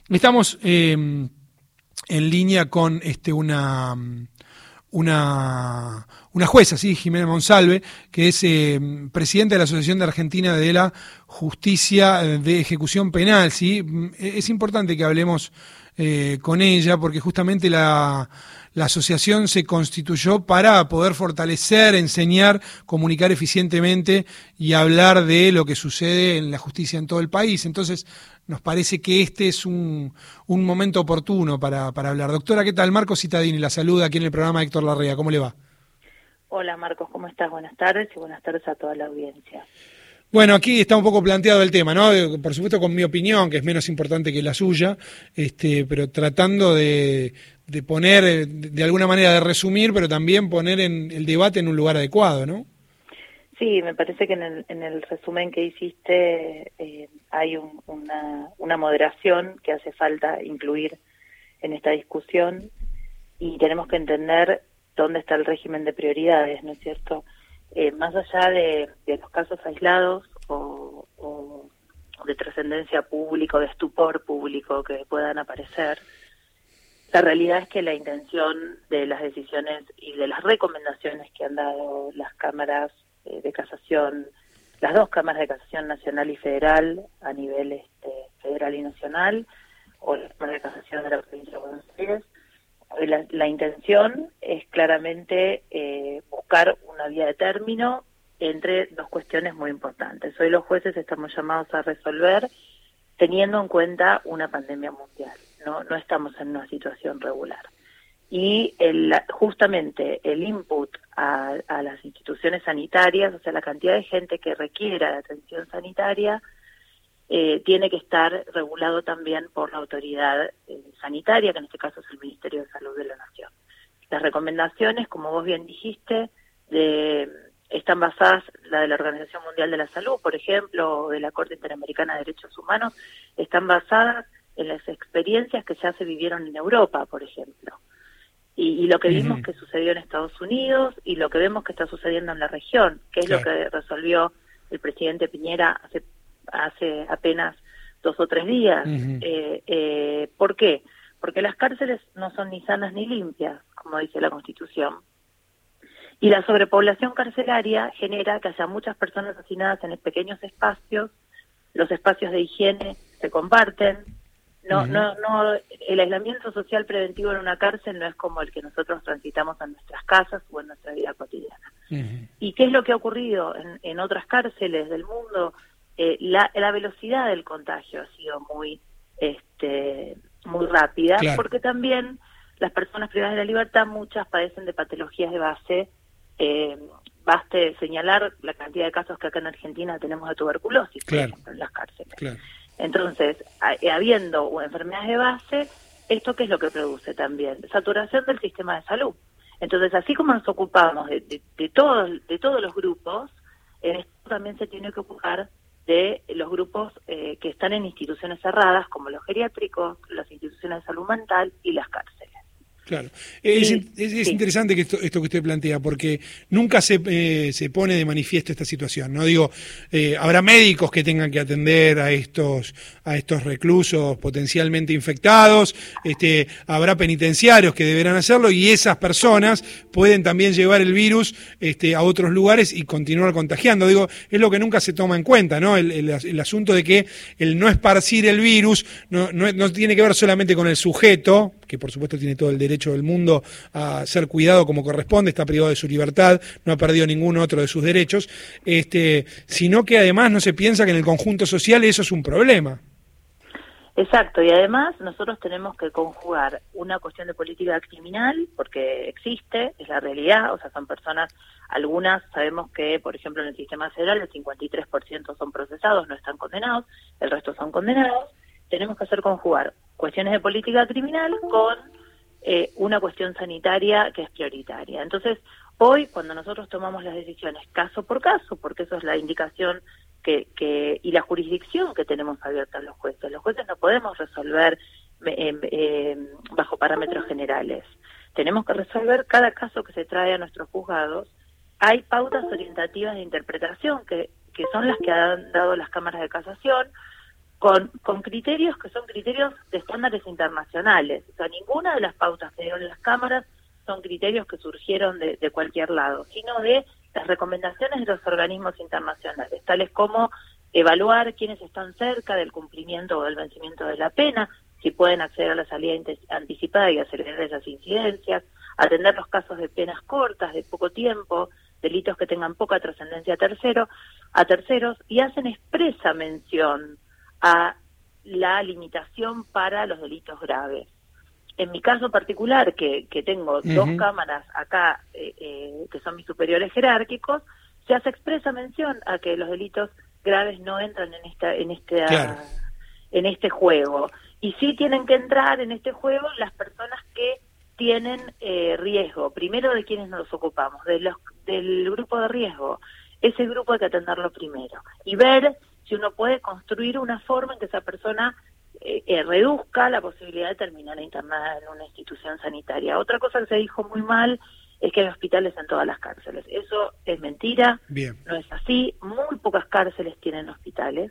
Estamos en línea con una jueza, ¿sí? Jimena Monsalve, que es presidenta de la Asociación de Argentina de la Justicia de Ejecución Penal, ¿sí? Es importante que hablemos con ella porque justamente la asociación se constituyó para poder fortalecer, enseñar, comunicar eficientemente y hablar de lo que sucede en la justicia en todo el país. Entonces, nos parece que este es un momento oportuno para hablar. Doctora, ¿qué tal? Marcos Cittadini la saluda aquí en el programa Héctor Larrea. ¿Cómo le va? Hola Marcos, ¿cómo estás? Buenas tardes y buenas tardes a toda la audiencia. Bueno, aquí está un poco planteado el tema, ¿no? Por supuesto con mi opinión, que es menos importante que la suya, pero tratando de poner, de alguna manera de resumir, pero también poner el debate en un lugar adecuado, ¿no? Sí, me parece que en el resumen que hiciste hay una moderación que hace falta incluir en esta discusión y tenemos que entender dónde está el régimen de prioridades, ¿no es cierto? Más allá de los casos aislados o de trascendencia pública o de estupor público que puedan aparecer, la realidad es que la intención de las decisiones y de las recomendaciones que han dado las cámaras de casación, las dos cámaras de casación nacional y federal a nivel federal y nacional, o la Cámara de Casación de la Provincia de Buenos Aires, la intención es claramente buscar una vía de término entre dos cuestiones muy importantes. Hoy los jueces estamos llamados a resolver teniendo en cuenta una pandemia mundial, no estamos en una situación regular. Y justamente el input a las instituciones sanitarias, o sea, la cantidad de gente que requiera de atención sanitaria, tiene que estar regulado también por la autoridad sanitaria, que en este caso es el Ministerio de Salud de la Nación. Las recomendaciones, como vos bien dijiste, están basadas, la de la Organización Mundial de la Salud, por ejemplo, o de la Corte Interamericana de Derechos Humanos, están basadas en las experiencias que ya se vivieron en Europa, por ejemplo. Y lo que vimos que sucedió en Estados Unidos y lo que vemos que está sucediendo en la región, que es lo que resolvió el presidente Piñera hace apenas 2 o 3 días. ¿Por qué? Porque las cárceles no son ni sanas ni limpias, como dice la Constitución. Y la sobrepoblación carcelaria genera que haya muchas personas hacinadas en pequeños espacios, los espacios de higiene se comparten. El aislamiento social preventivo en una cárcel no es como el que nosotros transitamos en nuestras casas o en nuestra vida cotidiana. ¿Y qué es lo que ha ocurrido en otras cárceles del mundo? La velocidad del contagio ha sido muy rápida, porque también las personas privadas de la libertad, muchas padecen de patologías de base. Baste señalar la cantidad de casos que acá en Argentina tenemos de tuberculosis, por ejemplo, en las cárceles. Entonces, habiendo enfermedades de base, ¿esto qué es lo que produce también? Saturación del sistema de salud. Entonces, así como nos ocupamos de todos los grupos, esto también se tiene que ocupar de los grupos que están en instituciones cerradas, como los geriátricos, las instituciones de salud mental y las cárceles. Claro, es interesante que esto que usted plantea, porque nunca se pone de manifiesto esta situación, ¿no? Digo, habrá médicos que tengan que atender a estos reclusos potencialmente infectados, habrá penitenciarios que deberán hacerlo, y esas personas pueden también llevar el virus a otros lugares y continuar contagiando. Digo, es lo que nunca se toma en cuenta, ¿no? El asunto de que el no esparcir el virus no tiene que ver solamente con el sujeto, que por supuesto tiene todo el derecho del mundo a ser cuidado como corresponde, está privado de su libertad, no ha perdido ningún otro de sus derechos, sino que además no se piensa que en el conjunto social eso es un problema. Exacto, y además nosotros tenemos que conjugar una cuestión de política criminal, porque existe, es la realidad, o sea, son personas, algunas sabemos que, por ejemplo, en el sistema federal el 53% son procesados, no están condenados, el resto son condenados. Tenemos que hacer conjugar cuestiones de política criminal con una cuestión sanitaria que es prioritaria. Entonces, hoy, cuando nosotros tomamos las decisiones caso por caso, porque eso es la indicación y la jurisdicción que tenemos abierta los jueces no podemos resolver bajo parámetros generales. Tenemos que resolver cada caso que se trae a nuestros juzgados. Hay pautas orientativas de interpretación que son las que han dado las cámaras de casación, con criterios que son criterios de estándares internacionales. O sea, ninguna de las pautas que dieron las cámaras son criterios que surgieron de cualquier lado, sino de las recomendaciones de los organismos internacionales, tales como evaluar quiénes están cerca del cumplimiento o del vencimiento de la pena, si pueden acceder a la salida anticipada y acelerar esas incidencias, atender los casos de penas cortas, de poco tiempo, delitos que tengan poca trascendencia a terceros, y hacen expresa mención a la limitación para los delitos graves. En mi caso particular, que tengo dos cámaras acá que son mis superiores jerárquicos, se hace expresa mención a que los delitos graves no entran Claro. en este juego. Y sí tienen que entrar en este juego las personas que tienen riesgo, primero de quienes nos ocupamos, del grupo de riesgo. Ese grupo hay que atenderlo primero y ver si uno puede construir una forma en que esa persona reduzca la posibilidad de terminar internada en una institución sanitaria. Otra cosa que se dijo muy mal es que hay hospitales en todas las cárceles. Eso es mentira. Bien. No es así. Muy pocas cárceles tienen hospitales.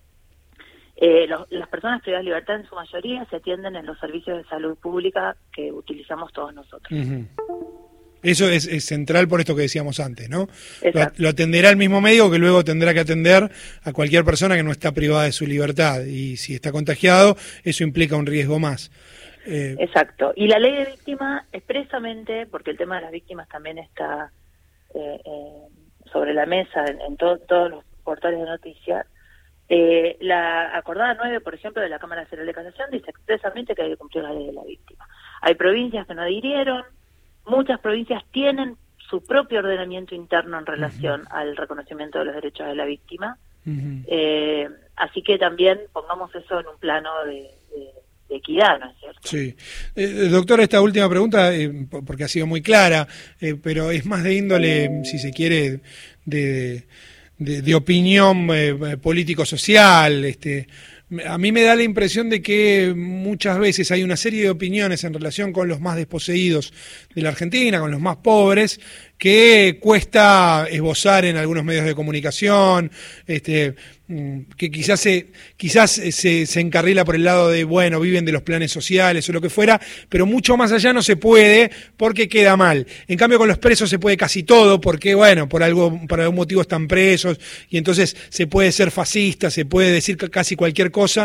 Las personas privadas de libertad en su mayoría se atienden en los servicios de salud pública que utilizamos todos nosotros. Eso es central por esto que decíamos antes, ¿no? Exacto. Lo atenderá el mismo médico que luego tendrá que atender a cualquier persona que no está privada de su libertad. Y si está contagiado, eso implica un riesgo más. Exacto. Y la ley de víctima, expresamente, porque el tema de las víctimas también está sobre la mesa en todos los portales de noticias, la acordada 9, por ejemplo, de la Cámara Federal de Casación dice expresamente que hay que cumplir la ley de la víctima. Hay provincias que no adhirieron, muchas provincias tienen su propio ordenamiento interno en relación al reconocimiento de los derechos de la víctima, así que también pongamos eso en un plano de equidad, ¿no es cierto? Sí. Doctora, esta última pregunta, porque ha sido muy clara, pero es más de índole, si se quiere, de opinión político-social. A mí me da la impresión de que muchas veces hay una serie de opiniones en relación con los más desposeídos de la Argentina, con los más pobres, que cuesta esbozar en algunos medios de comunicación, que quizás se encarrila por el lado de, bueno, viven de los planes sociales o lo que fuera, pero mucho más allá no se puede porque queda mal. En cambio, con los presos se puede casi todo porque, bueno, por algún motivo están presos y entonces se puede ser fascista, se puede decir casi cualquier cosa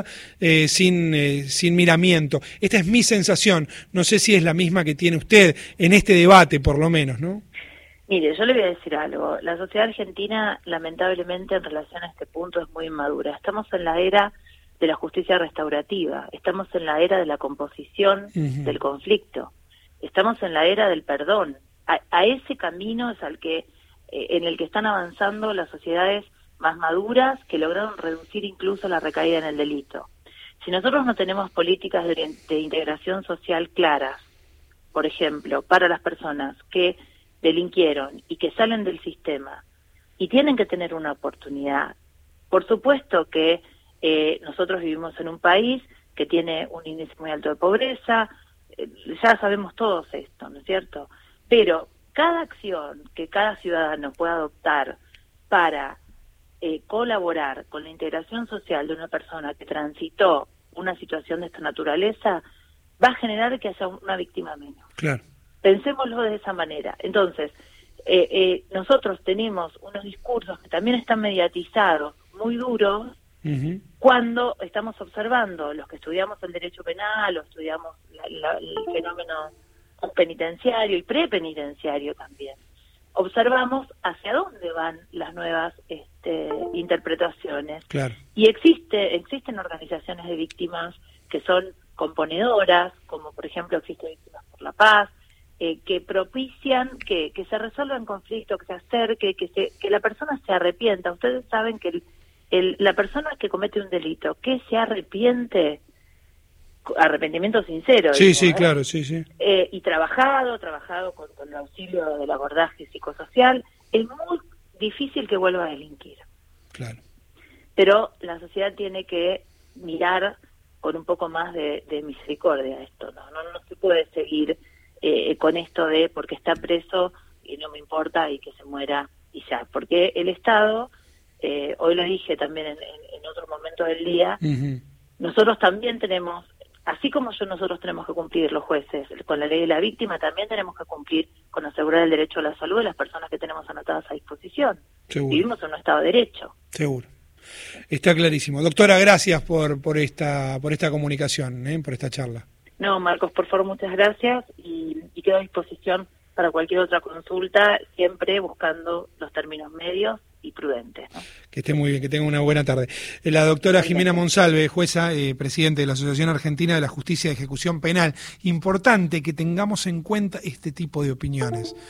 sin miramiento. Esta es mi sensación. No sé si es la misma que tiene usted en este debate, por lo menos, ¿no? Mire, yo le voy a decir algo. La sociedad argentina, lamentablemente, en relación a este punto es muy inmadura. Estamos en la era de la justicia restaurativa. Estamos en la era de la composición del conflicto. Estamos en la era del perdón. A ese camino es en el que están avanzando las sociedades más maduras que lograron reducir incluso la recaída en el delito. Si nosotros no tenemos políticas de integración social claras, por ejemplo, para las personas que delinquieron y que salen del sistema y tienen que tener una oportunidad. Por supuesto que nosotros vivimos en un país que tiene un índice muy alto de pobreza, ya sabemos todos esto, ¿no es cierto? Pero cada acción que cada ciudadano pueda adoptar para colaborar con la integración social de una persona que transitó una situación de esta naturaleza va a generar que haya una víctima menos. Claro. Pensémoslo de esa manera. Entonces, nosotros tenemos unos discursos que también están mediatizados, muy duros, cuando estamos observando, los que estudiamos el derecho penal o estudiamos el fenómeno penitenciario y prepenitenciario también, observamos hacia dónde van las nuevas interpretaciones. Claro. Y existen organizaciones de víctimas que son componedoras, como por ejemplo existe Víctimas por la Paz, que propician que se resuelvan conflictos, que se acerque, que la persona se arrepienta. Ustedes saben que la persona que comete un delito, que se arrepiente, arrepentimiento sincero. Sí, digo, sí, claro, sí, sí. Y trabajado con el auxilio del abordaje psicosocial, es muy difícil que vuelva a delinquir. Claro. Pero la sociedad tiene que mirar con un poco más de misericordia esto, ¿no? No se puede seguir con esto de porque está preso y no me importa y que se muera y ya, porque el Estado hoy lo dije también en otro momento del día, Ujú. nosotros también tenemos, así como nosotros tenemos que cumplir los jueces con la ley de la víctima, también tenemos que cumplir con asegurar el derecho a la salud de las personas que tenemos anotadas a disposición. Seguro. Vivimos en un Estado de Derecho. Seguro. Está clarísimo. Doctora, gracias por esta comunicación, por esta charla. No, Marcos, por favor, muchas gracias y quedo a disposición para cualquier otra consulta, siempre buscando los términos medios y prudentes, ¿no? Que esté muy bien, que tenga una buena tarde. La doctora Jimena Monsalve, jueza, presidente de la Asociación Argentina de la Justicia de Ejecución Penal. Importante que tengamos en cuenta este tipo de opiniones.